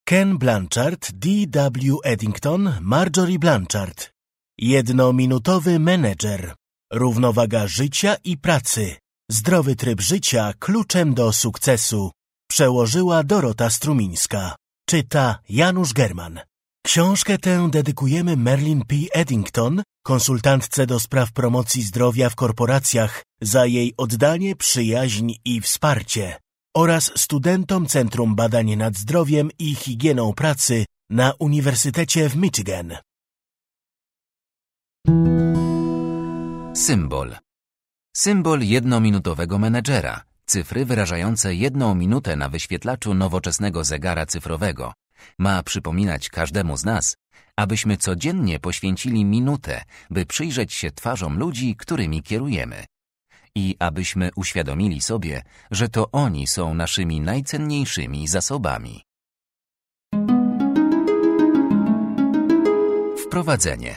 Ken Blanchard, D.W. Eddington, Marjorie Blanchard. Jednominutowy menedżer. Równowaga życia i pracy. Zdrowy tryb życia kluczem do sukcesu. Przełożyła Dorota Strumińska. Czyta Janusz German. Książkę tę dedykujemy Merlin P. Eddington, konsultantce do spraw promocji zdrowia w korporacjach, za jej oddanie, przyjaźń i wsparcie, oraz studentom Centrum Badań nad Zdrowiem i Higieną Pracy na Uniwersytecie w Michigan. Symbol. Symbol jednominutowego menedżera. Cyfry wyrażające 1 minutę na wyświetlaczu nowoczesnego zegara cyfrowego. Ma przypominać każdemu z nas, abyśmy codziennie poświęcili minutę, by przyjrzeć się twarzom ludzi, którymi kierujemy. I abyśmy uświadomili sobie, że to oni są naszymi najcenniejszymi zasobami. Wprowadzenie.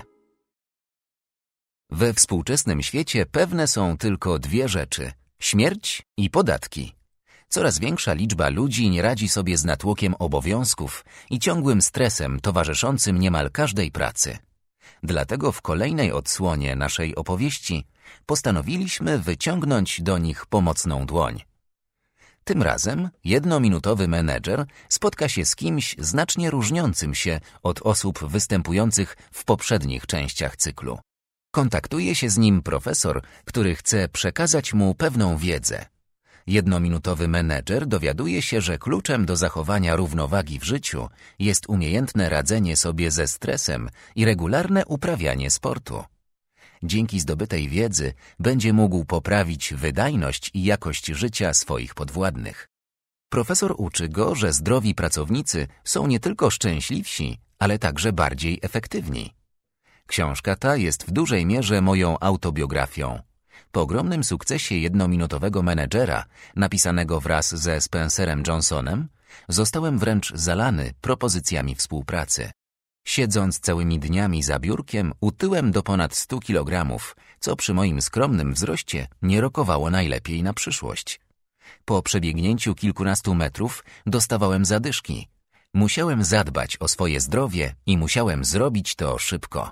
We współczesnym świecie pewne są tylko 2 rzeczy – śmierć i podatki. Coraz większa liczba ludzi nie radzi sobie z natłokiem obowiązków i ciągłym stresem towarzyszącym niemal każdej pracy. Dlatego w kolejnej odsłonie naszej opowieści postanowiliśmy wyciągnąć do nich pomocną dłoń. Tym razem jednominutowy menedżer spotka się z kimś znacznie różniącym się od osób występujących w poprzednich częściach cyklu. Kontaktuje się z nim profesor, który chce przekazać mu pewną wiedzę. Jednominutowy menedżer dowiaduje się, że kluczem do zachowania równowagi w życiu jest umiejętne radzenie sobie ze stresem i regularne uprawianie sportu. Dzięki zdobytej wiedzy będzie mógł poprawić wydajność i jakość życia swoich podwładnych. Profesor uczy go, że zdrowi pracownicy są nie tylko szczęśliwsi, ale także bardziej efektywni. Książka ta jest w dużej mierze moją autobiografią. Po ogromnym sukcesie jednominutowego menedżera, napisanego wraz ze Spencerem Johnsonem, zostałem wręcz zalany propozycjami współpracy. Siedząc całymi dniami za biurkiem, utyłem do ponad 100 kg, co przy moim skromnym wzroście nie rokowało najlepiej na przyszłość. Po przebiegnięciu kilkunastu metrów dostawałem zadyszki. Musiałem zadbać o swoje zdrowie i musiałem zrobić to szybko.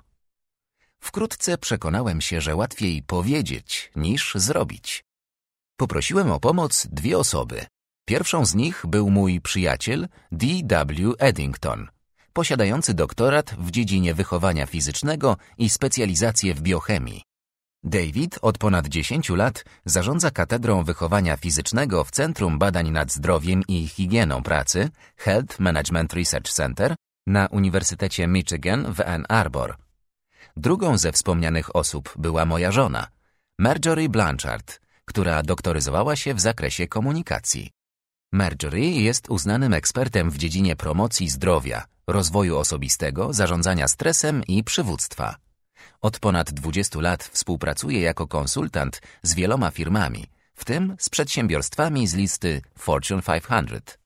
Wkrótce przekonałem się, że łatwiej powiedzieć niż zrobić. Poprosiłem o pomoc 2 osoby. Pierwszą z nich był mój przyjaciel D.W. Eddington, posiadający doktorat w dziedzinie wychowania fizycznego i specjalizację w biochemii. David od ponad 10 lat zarządza Katedrą Wychowania Fizycznego w Centrum Badań nad Zdrowiem i Higieną Pracy Health Management Research Center na Uniwersytecie Michigan w Ann Arbor. Drugą ze wspomnianych osób była moja żona, Marjorie Blanchard, która doktoryzowała się w zakresie komunikacji. Marjorie jest uznanym ekspertem w dziedzinie promocji zdrowia, rozwoju osobistego, zarządzania stresem i przywództwa. Od ponad 20 lat współpracuje jako konsultant z wieloma firmami, w tym z przedsiębiorstwami z listy Fortune 500.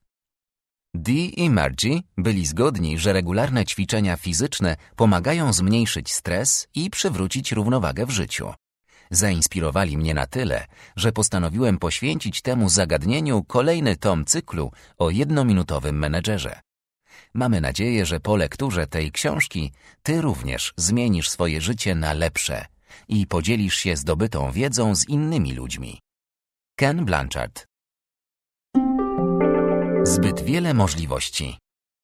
Dee i Margie byli zgodni, że regularne ćwiczenia fizyczne pomagają zmniejszyć stres i przywrócić równowagę w życiu. Zainspirowali mnie na tyle, że postanowiłem poświęcić temu zagadnieniu kolejny tom cyklu o jednominutowym menedżerze. Mamy nadzieję, że po lekturze tej książki ty również zmienisz swoje życie na lepsze i podzielisz się zdobytą wiedzą z innymi ludźmi. Ken Blanchard. Zbyt wiele możliwości.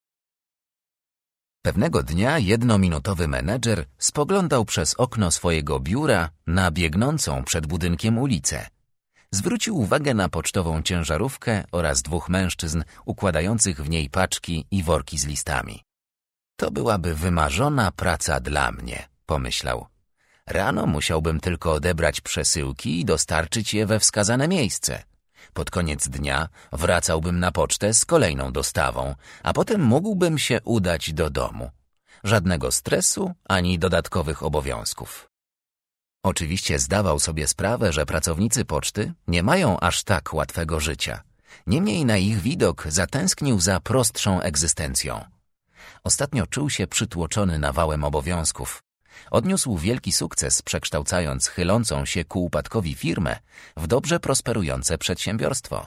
Pewnego dnia jednominutowy menedżer spoglądał przez okno swojego biura na biegnącą przed budynkiem ulicę. Zwrócił uwagę na pocztową ciężarówkę oraz 2 mężczyzn układających w niej paczki i worki z listami. To byłaby wymarzona praca dla mnie, pomyślał. Rano musiałbym tylko odebrać przesyłki i dostarczyć je we wskazane miejsce. Pod koniec dnia wracałbym na pocztę z kolejną dostawą, a potem mógłbym się udać do domu. Żadnego stresu ani dodatkowych obowiązków. Oczywiście zdawał sobie sprawę, że pracownicy poczty nie mają aż tak łatwego życia. Niemniej na ich widok zatęsknił za prostszą egzystencją. Ostatnio czuł się przytłoczony nawałem obowiązków. Odniósł wielki sukces, przekształcając chylącą się ku upadkowi firmę w dobrze prosperujące przedsiębiorstwo.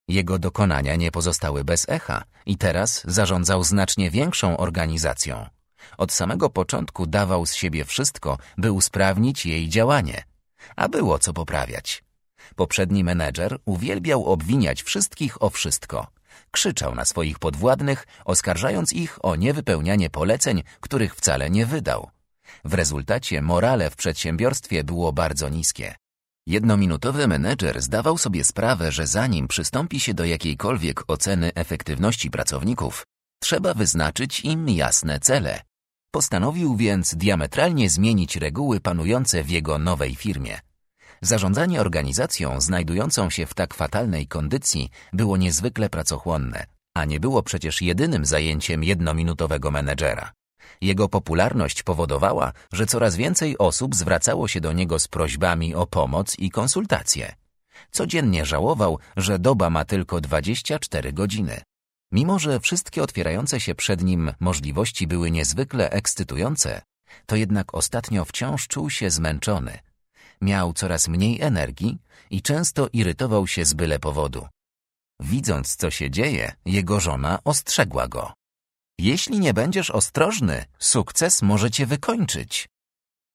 Jego dokonania nie pozostały bez echa i teraz zarządzał znacznie większą organizacją. Od samego początku dawał z siebie wszystko, by usprawnić jej działanie. A było co poprawiać. Poprzedni menedżer uwielbiał obwiniać wszystkich o wszystko. Krzyczał na swoich podwładnych, oskarżając ich o niewypełnianie poleceń, których wcale nie wydał. W rezultacie morale w przedsiębiorstwie było bardzo niskie. Jednominutowy menedżer zdawał sobie sprawę, że zanim przystąpi się do jakiejkolwiek oceny efektywności pracowników, trzeba wyznaczyć im jasne cele. Postanowił więc diametralnie zmienić reguły panujące w jego nowej firmie. Zarządzanie organizacją znajdującą się w tak fatalnej kondycji było niezwykle pracochłonne, a nie było przecież jedynym zajęciem jednominutowego menedżera. Jego popularność powodowała, że coraz więcej osób zwracało się do niego z prośbami o pomoc i konsultacje. Codziennie żałował, że doba ma tylko 24 godziny. Mimo że wszystkie otwierające się przed nim możliwości były niezwykle ekscytujące, to jednak ostatnio wciąż czuł się zmęczony. Miał coraz mniej energii i często irytował się z byle powodu. Widząc, co się dzieje, jego żona ostrzegła go. Jeśli nie będziesz ostrożny, sukces może cię wykończyć.